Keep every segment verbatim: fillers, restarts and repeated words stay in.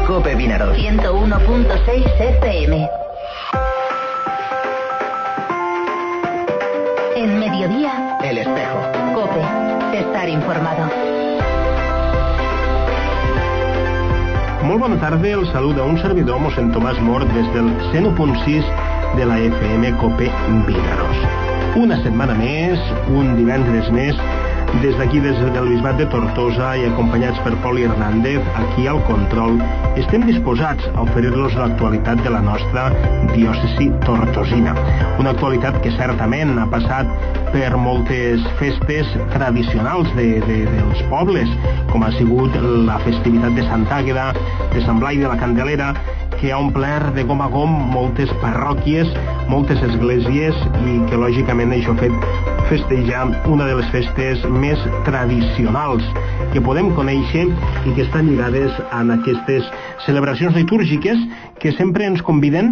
COPE Vinaros. ciento uno punto seis F M. En mediodía, El Espejo. COPE. Estar informado. Molt bona tarda, el saluda un servidor, mossèn Tomàs Mort, des del cent u punt sis de la F M COPE Vinaros. Una setmana més, un divendres més, des d'aquí, des del Bisbat de Tortosa i acompanyats per Poli Hernández, aquí al control, estem disposats a oferir-los l'actualitat de la nostra diòcesi tortosina. Una actualitat que certament ha passat per moltes festes tradicionals de, de, dels pobles, com ha sigut la festivitat de Sant Àgueda, de Sant Blai de la Candelera, que ha omplert de gom a gom moltes parròquies, moltes esglésies, i que lògicament això ha fet festejar una de les festes més tradicionals que podem conèixer i que estan lligades a aquestes celebracions litúrgiques que sempre ens conviden,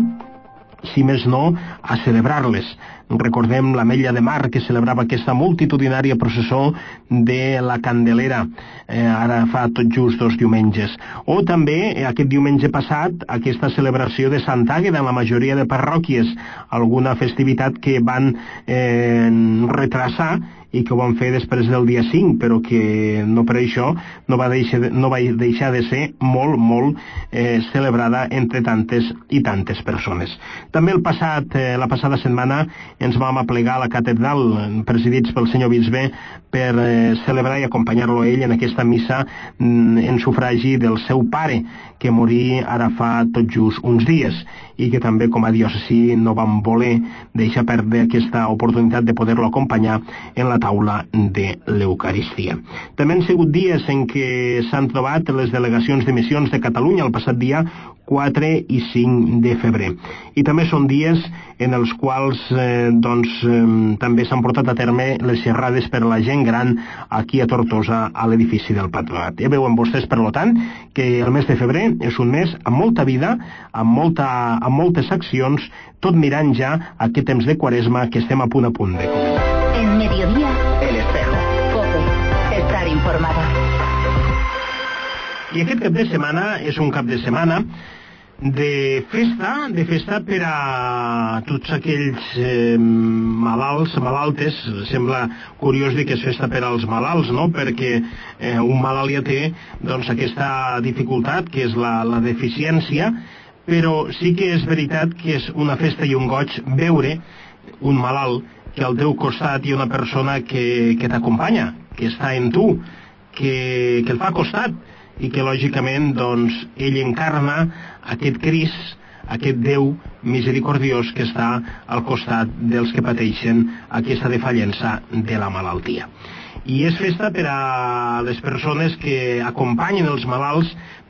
si més no, a celebrar-les. Recordem l'Ametlla de Mar, que celebrava aquesta multitudinària processó de la Candelera, eh, ara fa tot just dos diumenges. O també, eh, aquest diumenge passat, aquesta celebració de Sant Àgueda en la majoria de parròquies, alguna festivitat que van eh, retrasar i que ho van fer després del dia cinc, però que no per això no va deixar de, no va deixar de ser molt, molt eh, celebrada entre tantes i tantes persones. També el passat, eh, la passada setmana ens vam aplegar a la catedral, presidits pel senyor bisbe, per eh, celebrar i acompanyar-lo ell en aquesta missa mm, en sufragi del seu pare, que morí ara fa tot just uns dies, i que també com a diòcesi no vam voler deixar perdre aquesta oportunitat de poder-lo acompanyar en la taula de l'Eucaristia. També han sigut dies en què s'han trobat les delegacions de missions de Catalunya el passat dia quatre i cinc de febrer. I també són dies en els quals eh, doncs, eh, també s'han portat a terme les xerrades per a la gent gran aquí a Tortosa, a l'edifici del Patronat. Ja veuen vostès, per tant, que el mes de febrer és un mes amb molta vida, amb, molta, amb moltes accions, tot mirant ja aquest temps de Quaresma que estem a punt a punt de començar. En mediodía, El Espejo. COPE. Estar informado. I aquest cap de setmana és un cap de setmana de festa, de festa per a tots aquells eh, malalts, malaltes. Sembla curiós dir que és festa per als malalts, no? Perquè eh, un malalt ja té doncs, aquesta dificultat, que és la, la deficiència, però sí que és veritat que és una festa i un goig veure un malalt que al teu costat hi ha una persona que, que t'acompanya, que està en tu, que, que el fa costat, i que lògicament doncs, ell encarna aquest Crist, aquest Déu misericordiós que està al costat dels que pateixen aquesta defallença de la malaltia. I és festa per a les persones que acompanyen els malalts,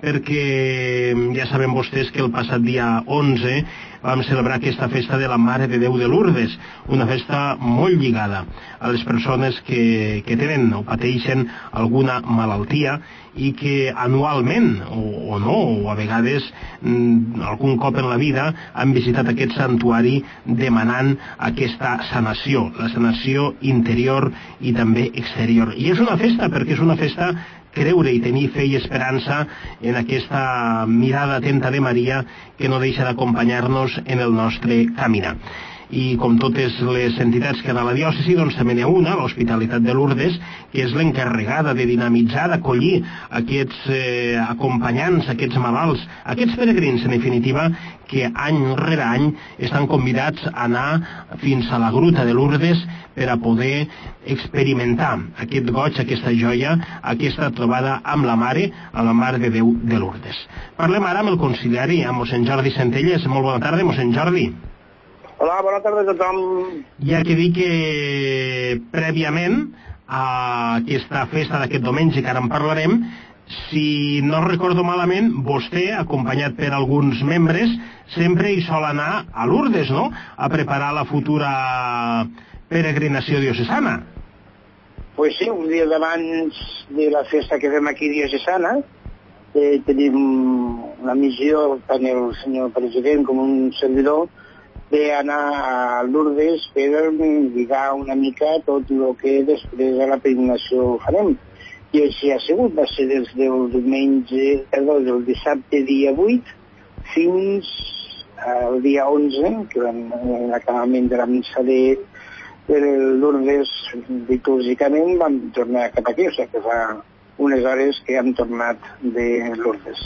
perquè ja saben vostès que el passat dia onze vam celebrar aquesta festa de la Mare de Déu de Lourdes, una festa molt lligada a les persones que, que tenen o pateixen alguna malaltia i que anualment, o, o no, o a vegades mm, algun cop en la vida han visitat aquest santuari demanant aquesta sanació, la sanació interior i també exterior. I és una festa, perquè és una festa creure i tenir fe i esperança en aquesta mirada atenta de Maria que no deixa d'acompanyar-nos en el nostre caminar. I com totes les entitats que hi ha a la diòcesi, doncs també n'hi ha una, l'Hospitalitat de Lourdes, que és l'encarregada de dinamitzar, d'acollir aquests eh, acompanyants, aquests malalts, aquests peregrins, en definitiva, que any rere any estan convidats a anar fins a la gruta de Lourdes per a poder experimentar aquest goig, aquesta joia, aquesta trobada amb la Mare, amb la Mare de Déu de Lourdes. Parlem ara amb el conciliari, amb mossèn Jordi Centelles. Molt bona tarda, mossèn Jordi. Hola, bona tarda a tothom. Ja que dic que prèviament a aquesta festa d'aquest diumenge, que ara en parlarem, si no recordo malament, vostè, acompanyat per alguns membres, sempre hi sol anar a Lourdes, no?, a preparar la futura peregrinació diocesana. Pues sí, un dia d'abans de la festa que fem aquí diocesana, eh, tenim una missió, tant el senyor president com un servidor, d'anar a Lourdes per lligar una mica tot el que després a la peregrinació farem. I així ha sigut, va ser des del diumenge, perdó, del dissabte dia vuit fins al dia onze, que vam l'acabament de la missa de, de Lourdes litúrgicament, vam tornar cap aquí, o sigui que fa unes hores que hem tornat de Lourdes.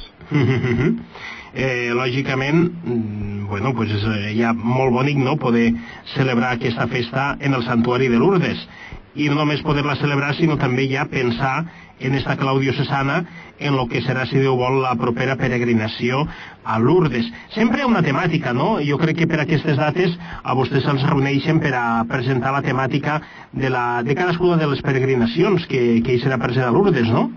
eh, lògicament, bueno, pues és ja molt bonic, no?, poder celebrar aquesta festa en el santuari de Lourdes. I no només poder-la celebrar, sinó també ja pensar en esta clau diocesana, en lo que serà, si Déu vol, la propera peregrinació a Lourdes. Sempre hi ha una temàtica, no? Jo crec que per aquestes dates a vostès se'ls reuneixen per a presentar la temàtica de, la, de cadascuna de les peregrinacions que, que hi serà present a Lourdes, no?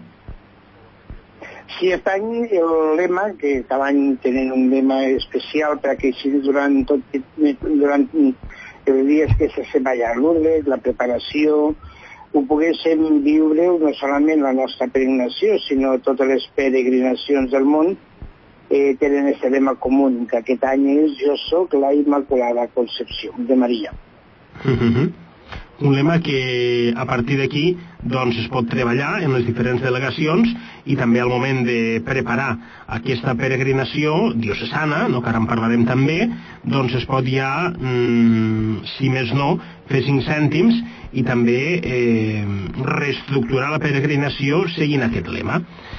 Sí, aquest any el lema, que cada any tenen un lema especial perquè així durant tot durant els dies que se fem allà a Lourdes, la preparació, ho poguéssim viure no solament la nostra peregrinació, sinó totes les peregrinacions del món eh, tenen aquest lema comú, que aquest any és Jo soc la Immaculada Concepció de Maria. Uh-huh. Un lema que a partir d'aquí doncs, es pot treballar en les diferents delegacions i també al moment de preparar aquesta peregrinació diocesana, no, que ara en parlarem també, doncs es pot ja, mmm, si més no, fer cinc cèntims i també eh, reestructurar la peregrinació seguint aquest lema.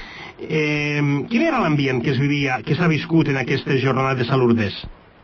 Eh, quin era l'ambient que es vivia, que s'ha viscut en aquestes jornades a Lourdes?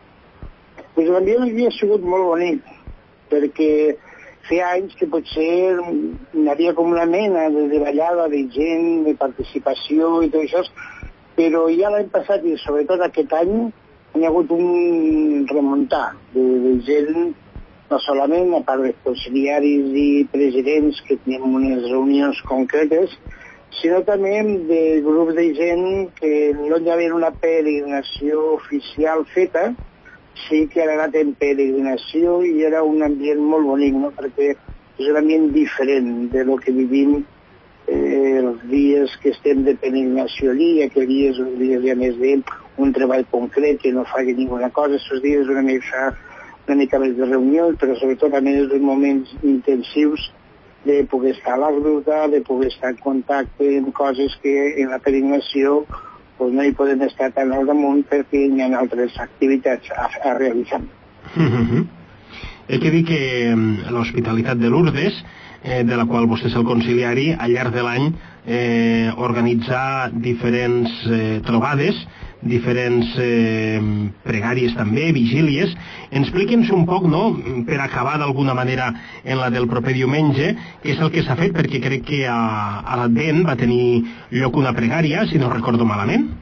Pues l'ambient havia sigut molt bonic, perquè feia anys que potser hi havia com una mena de, de ballada de gent, de participació i tot això, però ja l'any passat i sobretot aquest any hi ha hagut un remuntar de, de gent, no solament a part de consiliaris i presidents que tenim unes reunions concretes, sinó també de grups de gent que no hi havia una peregrinació oficial feta, sí que han anat en peregrinació i era un ambient molt bonic, no? Perquè és un ambient diferent de lo que vivim eh, els dies que estem de peregrinació allí, aquells dies, uns dies ja més d'un treball concret que no faci ninguna cosa, aquests dies una mica, una mica més de reunió, però sobretot a més de moments intensius de poder estar a la ruta, de poder estar en contacte amb coses que en la peregrinació pues no hi podem estar tan al damunt perquè hi ha altres activitats a, a realitzar. Uh-huh. He de dir que l'Hospitalitat de Lourdes, eh, de la qual vostè és el conciliari, al llarg de l'any eh, organitza diferents eh, trobades, diferents eh, pregàries també, vigílies. Expliqui'ns un poc, no?, per acabar d'alguna manera en la del proper diumenge, què és el que s'ha fet, perquè crec que a, a l'Advent va tenir lloc una pregària, si no recordo malament.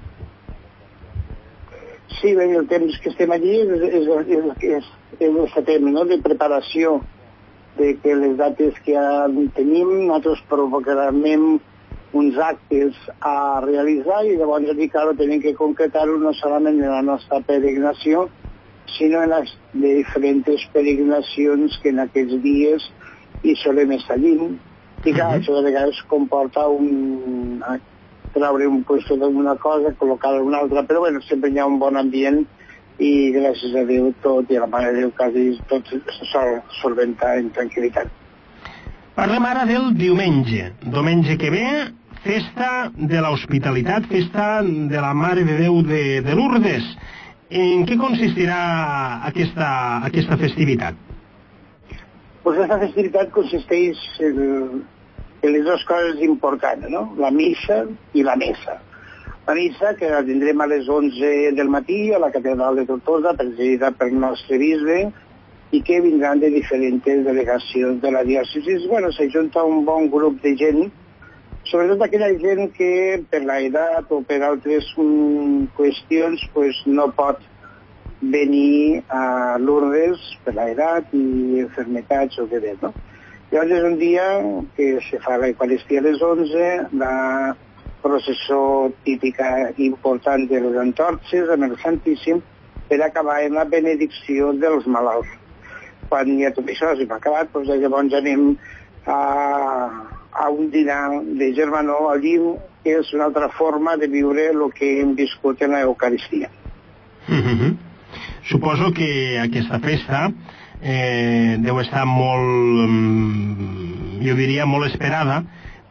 Sí, bé, el temps que estem allí és, és, és, és, és el setembre, no?, de preparació, de que les dates que tenim, nosaltres provocarem uns actes a realitzar i llavors aquí, clar, tenim que concretar-ho no solament en la nostra peregrinació, sinó en les diferents peregrinacions que en aquests dies hi solem estar allí. I clar, això de vegades comporta un, treure un puesto d'una cosa, col·locar-la en una altra, però bueno, sempre hi ha un bon ambient i gràcies a Déu tot, i a la mare de Déu quasi tot se sol solventar en tranquil·litat. Parlem ara del diumenge, diumenge que ve, festa de l'Hospitalitat, festa de la Mare de Déu de, de Lourdes. En què consistirà aquesta, aquesta festivitat? Pues aquesta festivitat consisteix en, en les dues coses importants, no? La missa i la messa. La missa, que la tindrem a les onze del matí a la catedral de Tortosa, presidida pel nostre bisbe, i que vindran de diferents delegacions de la diòcesis. Bueno, s'ajunta un bon grup de gent, sobretot aquella gent que per l'edat o per altres um, qüestions pues, no pot venir a Lourdes per l'edat i enfermetats o què bé, no? Llavors és un dia que se fa l'Eucaristia a les onze, la processó típica important de les antorxes amb el Santíssim, per acabar en la benedicció dels malalts. Quan ja tot això s'ha acabat, doncs llavors anem a, a un dinar de germanor allí, que és una altra forma de viure el que hem viscut en l'Eucaristia. Mm-hmm. Suposo que aquesta festa eh, deu estar molt, jo diria, molt esperada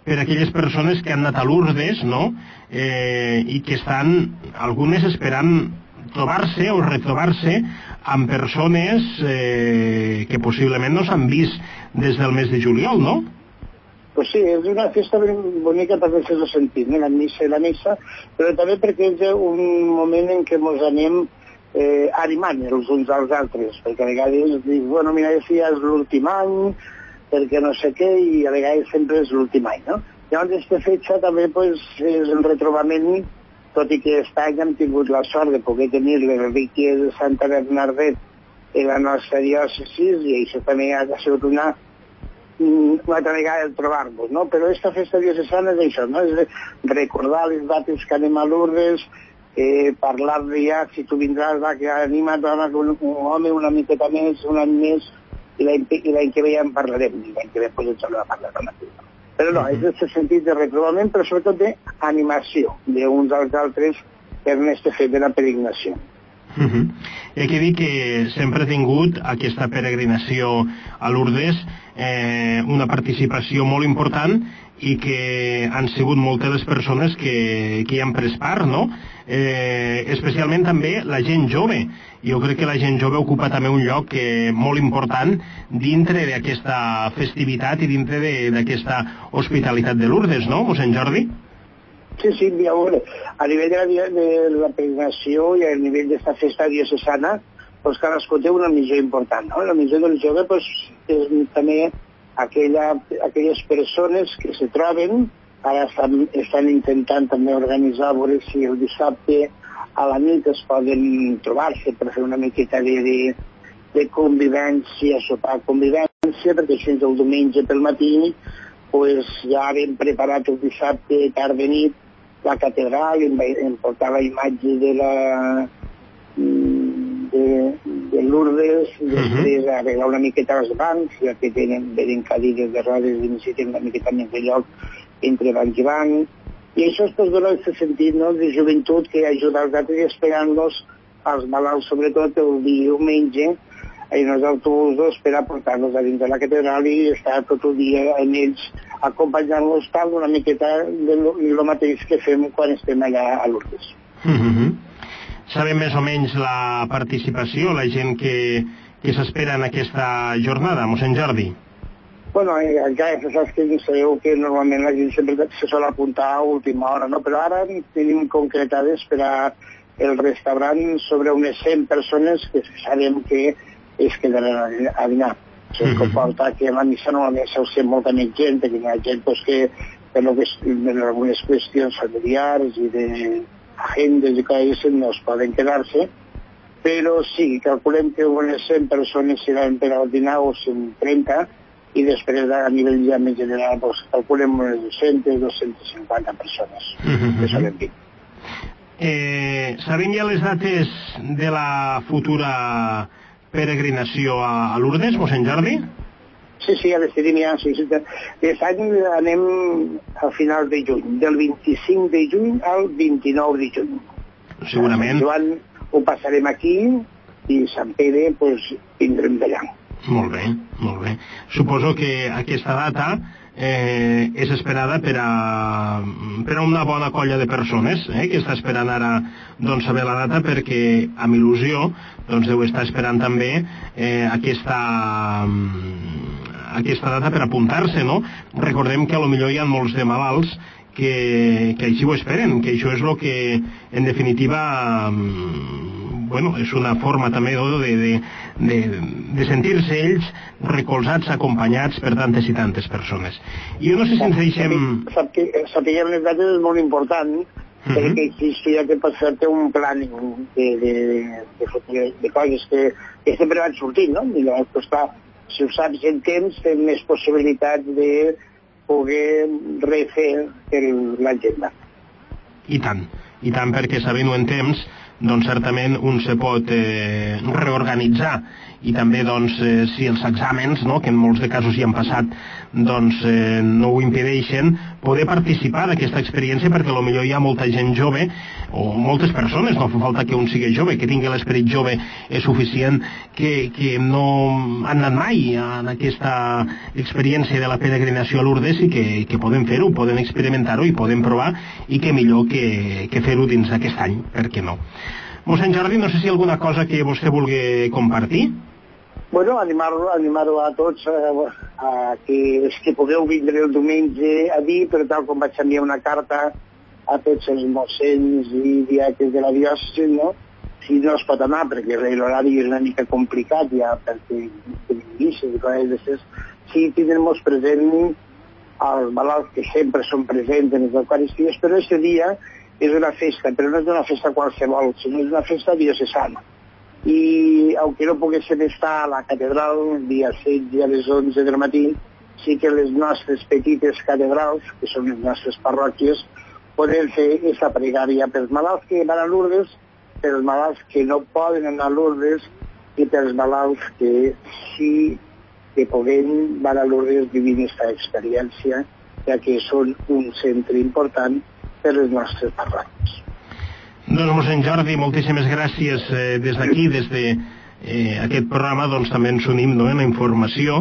per aquelles persones que han anat a Lourdes, no?, eh, i que estan, algunes esperant trobar-se o retrobar-se amb persones eh, que possiblement no s'han vist des del mes de juliol, no? Pues sí, és una festa ben bonica per aquest sentit, la missa i la missa, però també perquè és un moment en què ens anem eh, animant els uns als altres, perquè a vegades dic, bueno, mira, si ja és l'últim any, perquè no sé què, i a vegades sempre és l'últim any, no? Llavors, aquesta fetge també pues, és un retrobament, tot i que aquest any hem tingut la sort de poder tenir les relíquies de Santa Bernardet en la nostra diòcesi, i això també ha sigut una una altra vegada de trobar-nos, no? Però aquesta festa diocesana és això, no? És recordar les dates que anem a Lourdes, eh, parlar-ne ja, si tu vindràs, va, que anima't un, un home una miqueta més, un any més, i l'any que ve ja en parlarem, i l'any que ve pues, ens tornem a parlar de la Però no, és aquest sentit de retrobament, però sobretot d'animació d'uns als altres per aquest fet de la peregrinació. Uh -huh. Hi ha que dir que sempre ha tingut aquesta peregrinació a Lourdes eh, una participació molt important i que han sigut moltes les persones que, que hi han pres part, no? Eh, especialment també la gent jove. Jo crec que la gent jove ocupa també un lloc eh, molt important dintre d'aquesta festivitat i dintre d'aquesta hospitalitat de Lourdes, no, mossèn Jordi? Sí, sí, a veure, a nivell de la, de la peregrinació i a nivell d'aquesta festa diocesana, doncs cadascú té una missió important, no? La missió del jove doncs, és també aquella, aquelles persones que se troben, ara estan, estan intentant també organitzar, a veure si el dissabte a la nit es poden trobar-se per fer una miqueta de, de, de convivència, sopar convivència, perquè així el diumenge pel matí pues, ja hem preparat el dissabte, tarda nit, la catedral, em, em portar la imatge de la de, de Lourdes, i després uh-huh. arreglar una miqueta els bancs, ja que tenen, venen cadires de rodes i necessiten una miqueta més de lloc entre banc i banc, i això es pot donar aquest sentit, no?, de joventut que ajuda als altres i esperant-los als malalts, sobretot el diumenge, en els autobusos per a portar-los a dins de la catedral i estar tot el dia en ells acompanyant-los tal una miqueta de lo mateix que fem quan estem allà a Lourdes. Mm-hmm. Sabem més o menys la participació, la gent que, que s'espera en aquesta jornada, mossèn Jordi? Bueno, encara ja saps que sabeu que normalment la gent sempre se sol apuntar a última hora, no? Però ara tenim concretades per a el restaurant sobre unes cent persones que sabem que es quedaran a dinar. Això mm-hmm. comporta que a la missa normalment s'ho sent molta més gent, perquè hi ha gent pues, que per, lo que, per algunes qüestions familiars i d'agendes i coses no es poden quedar-se, però sí, calculem que unes cent persones seran per al dinar o cent trenta, i després a nivell ja més general pues, calculem unes dues-centes, dues-centes cinquanta persones mm-hmm. que solen dir. Eh, sabem ja les dates de la futura peregrinació a, a Lourdes, mossèn Jordi? Sí, sí, ja les tenim ja. Sí, sí. Aquest any anem a final de juny, del vint-i-cinc de juny al vint-i-nou de juny. Segurament. Sant Joan ho passarem aquí i Sant Pere pues, vindrem d'allà. Molt bé, molt bé. Suposo que aquesta data eh, és esperada per a, per a una bona colla de persones eh, que està esperant ara doncs, saber la data, perquè amb il·lusió doncs, deu estar esperant també eh, aquesta, aquesta data per apuntar-se, no? Recordem que a lo millor hi ha molts de malalts que, que així ho esperen, que això és el que en definitiva bueno, és una forma també de, de, de, de sentir-se ells recolzats, acompanyats per tantes i tantes persones. I jo no sé si ens deixem... Sapiguem les dates és molt important, uh-huh. perquè així ja que pots fer-te un planning de, de, de, de, de coses que, que sempre van sortint, no? I llavors, pues, clar, si ho saps en temps, tens més possibilitats de poder refer l'agenda. I tant, i tant, perquè sabent-ho en temps doncs certament un se pot eh, reorganitzar i també doncs, eh, si els exàmens, no, que en molts de casos hi han passat, doncs eh, no ho impedeixen, poder participar d'aquesta experiència, perquè potser hi ha molta gent jove o moltes persones, no fa falta que un sigui jove, que tingui l'esperit jove és suficient, que, que no han anat mai en aquesta experiència de la peregrinació a Lourdes i que, que poden fer-ho, poden experimentar-ho i poden provar, i que millor que, que fer-ho dins d'aquest any, per què no? Mossèn Jordi, no sé si hi ha alguna cosa que vostè vulgui compartir? Bueno, animar-lo animar a tots a, a que, que podeu vindre el diumenge a dir, però tal com vaig enviar una carta a tots els mossens i diaques de la diòcesi, no? Si no es pot anar, perquè l'horari és una mica complicat ja, perquè tenim misses i coses d'això, sí tindrem molt present els malalts que sempre són presents en les Eucaristies, però aquest dia és una festa, però no és una festa qualsevol, sinó és una festa diocesana. I, aunque no poguéssim estar a la catedral el dia setze a les onze del matí, sí que les nostres petites catedrals, que són les nostres parròquies, podem fer aquesta pregària pels malalts que van a Lourdes, pels malalts que no poden anar a Lourdes i pels malalts que sí que puguem van a Lourdes vivint aquesta experiència, ja que són un centre important per les nostres parròquies. Doncs, mossèn Jordi, moltíssimes gràcies eh, des d'aquí, des de eh, aquest programa, doncs també ens unim, no, en la informació,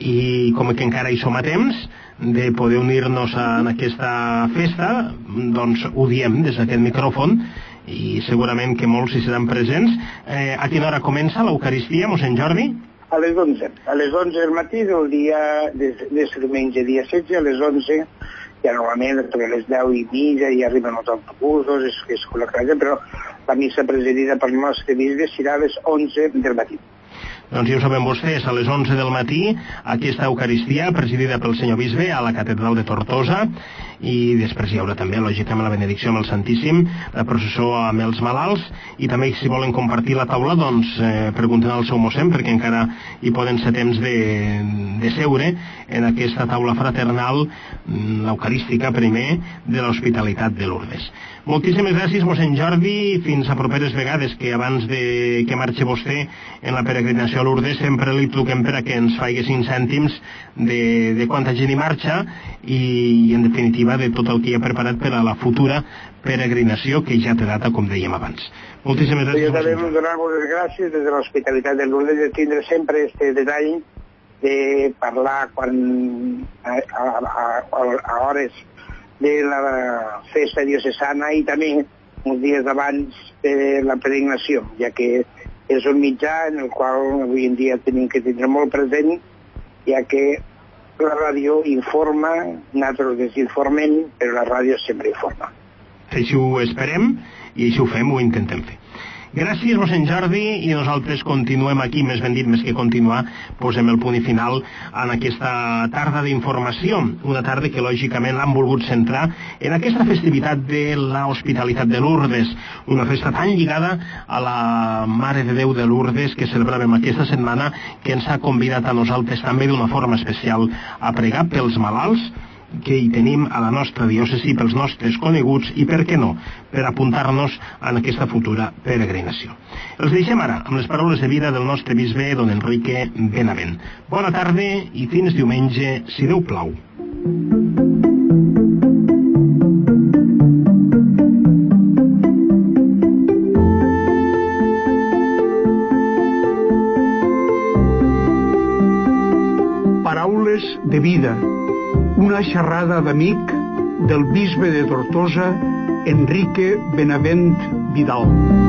i com que encara hi som a temps de poder unir-nos en aquesta festa, doncs ho diem des d'aquest micròfon, i segurament que molts hi seran presents. Eh, a quina hora comença l'Eucaristia, mossèn Jordi? A les onze. A les onze del matí del dia, des, des diumenge dia setze, a les onze, ja normalment per les deu i mitja i arriben els autobusos, és, és col·locada, però la missa presidida pel nostre bisbe serà a les onze del matí. Doncs ja ho saben vostès, a les onze del matí, aquesta Eucaristia presidida pel senyor bisbe a la catedral de Tortosa, i després hi haurà també, lògicament, la benedicció amb el Santíssim, la processó amb els malalts, i també si volen compartir la taula, doncs eh, pregunten al seu mossèn, perquè encara hi poden ser temps de, de seure en aquesta taula fraternal, l'eucarística primer, de l'Hospitalitat de Lourdes. Moltíssimes gràcies, mossèn Jordi, fins a properes vegades, que abans de que marxi vostè en la peregrinació a Lourdes sempre li truquem per a que ens faci cinc cèntims de, de quanta gent hi marxa i, en definitiva, de tot el que hi ha preparat per a la futura peregrinació que ja té data, com dèiem abans. Moltíssimes gràcies. Jo també vull donar-vos les gràcies des de l'Hospitalitat de Lourdes de tindre sempre este detall de parlar quan a, a, a, a hores de la festa diocesana i també uns dies abans de la peregrinació, ja que és un mitjà en el qual avui en dia tenim que tindre molt present, ja que la ràdio informa, nosaltres desinformem, però la ràdio sempre informa. Així ho esperem i així ho fem, ho intentem fer. Gràcies, mossèn Jordi, i nosaltres continuem aquí, més ben dit, més que continuar, posem el punt i final en aquesta tarda d'informació, una tarda que lògicament l'han volgut centrar en aquesta festivitat de l'Hospitalitat de Lourdes, una festa tan lligada a la Mare de Déu de Lourdes que celebràvem aquesta setmana, que ens ha convidat a nosaltres també d'una forma especial a pregar pels malalts que hi tenim a la nostra diòcesi, pels nostres coneguts i, per què no, per apuntar-nos en aquesta futura peregrinació. Els deixem ara amb les paraules de vida del nostre bisbe, don Enrique Benavent. Bona tarda i fins diumenge, si Déu plau. Paraules de vida. Una xerrada d'amic del bisbe de Tortosa, Enrique Benavent Vidal.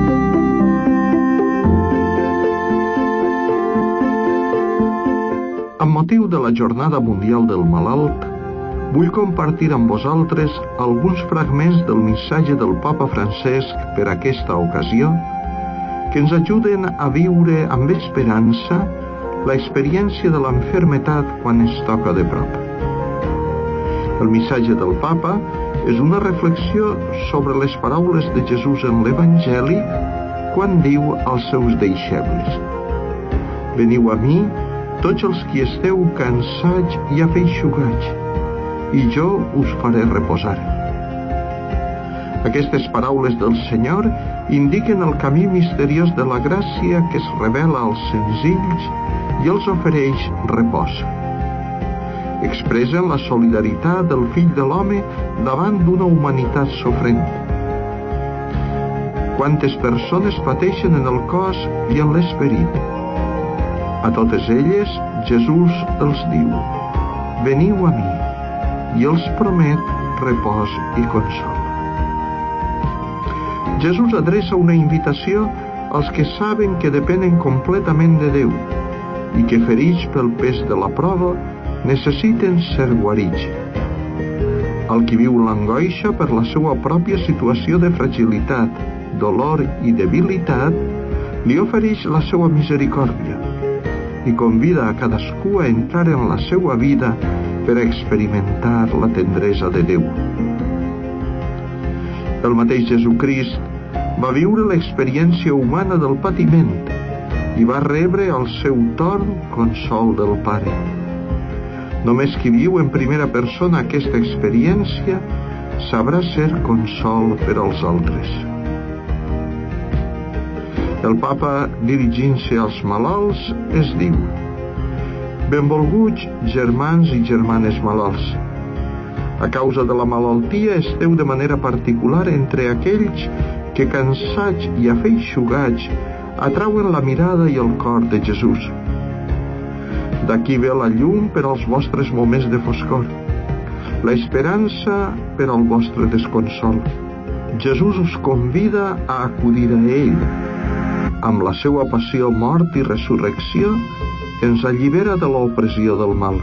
Amb motiu de la Jornada Mundial del Malalt, vull compartir amb vosaltres alguns fragments del missatge del Papa Francesc per aquesta ocasió, que ens ajuden a viure amb esperança l'experiència de l'enfermetat quan es toca de prop. El missatge del Papa és una reflexió sobre les paraules de Jesús en l'Evangeli quan diu als seus deixebles: «Veniu a mi, tots els qui esteu cansats i afeixugats, i jo us faré reposar». Aquestes paraules del Senyor indiquen el camí misteriós de la gràcia que es revela als senzills i els ofereix repòs. Expressen la solidaritat del fill de l'home davant d'una humanitat sofrent. Quantes persones pateixen en el cos i en l'esperit. A totes elles, Jesús els diu: veniu a mi, i els promet repòs i consol. Jesús adreça una invitació als que saben que depenen completament de Déu i que, ferits pel pes de la prova, necessiten ser guarits. Al qui viu l'angoixa per la seva pròpia situació de fragilitat, dolor i debilitat, li ofereix la seva misericòrdia i convida a cadascú a entrar en la seva vida per a experimentar la tendresa de Déu. El mateix Jesucrist va viure l'experiència humana del patiment i va rebre al seu torn consol del Pare. Només qui viu en primera persona aquesta experiència sabrà ser consol per als altres. El Papa, dirigint-se als malalts, es diu: benvolguts germans i germanes malalts. A causa de la malaltia esteu de manera particular entre aquells que, cansats i afeixugats, atrauen la mirada i el cor de Jesús. D'aquí ve la llum per als vostres moments de foscor, l'esperança per al vostre desconsol. Jesús us convida a acudir a ell. Amb la seva passió, mort i resurrecció, ens allibera de l'opressió del mal.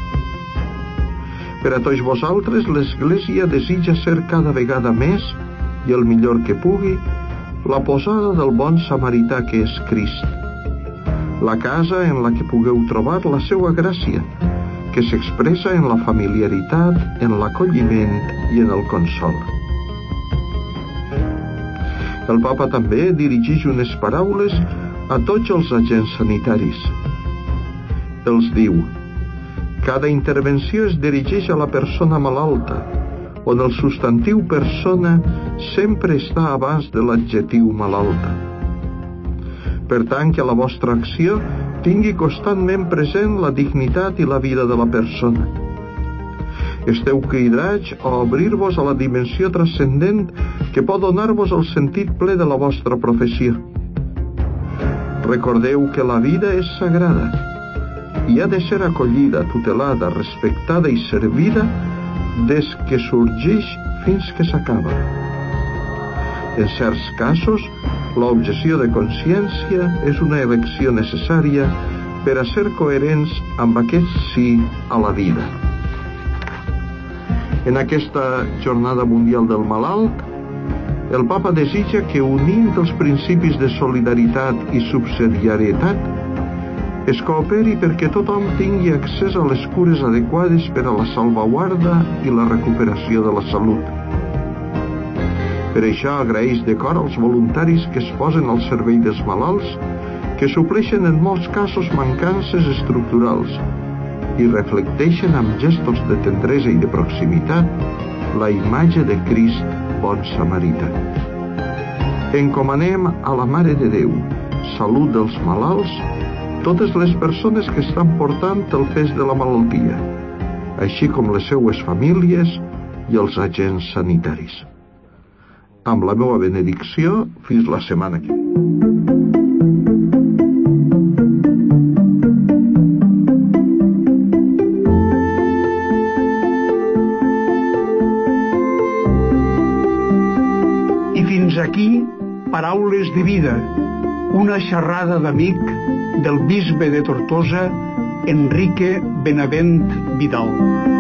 Per a tots vosaltres, l'Església desitja ser cada vegada més, i el millor que pugui, la posada del bon samarità que és Crist. La casa en la que pugueu trobar la seva gràcia, que s'expressa en la familiaritat, en l'acolliment i en el consol. El Papa també dirigeix unes paraules a tots els agents sanitaris. Els diu: cada intervenció es dirigeix a la persona malalta, on el substantiu persona sempre està abans de l'adjectiu malalta. Per tant, que la vostra acció tingui constantment present la dignitat i la vida de la persona. Esteu cridats a obrir-vos a la dimensió transcendent que pot donar-vos el sentit ple de la vostra professió. Recordeu que la vida és sagrada i ha de ser acollida, tutelada, respectada i servida des que sorgeix fins que s'acaba. En certs casos, l'objecció de consciència és una elecció necessària per a ser coherents amb aquest sí a la vida. En aquesta Jornada Mundial del Malalt, el Papa desitja que, unint els principis de solidaritat i subsidiarietat, es cooperi perquè tothom tingui accés a les cures adequades per a la salvaguarda i la recuperació de la salut. Per això agraeix de cor als voluntaris que es posen al servei dels malalts, que supleixen en molts casos mancances estructurals i reflecteixen amb gestos de tendresa i de proximitat la imatge de Crist bon samarità. Encomanem a la Mare de Déu, salut dels malalts, totes les persones que estan portant el pes de la malaltia, així com les seues famílies i els agents sanitaris. Amb la meva benedicció, fins la setmana que ve. I fins aquí, Paraules de Vida, una xerrada d'amic del bisbe de Tortosa, Enrique Benavent Vidal.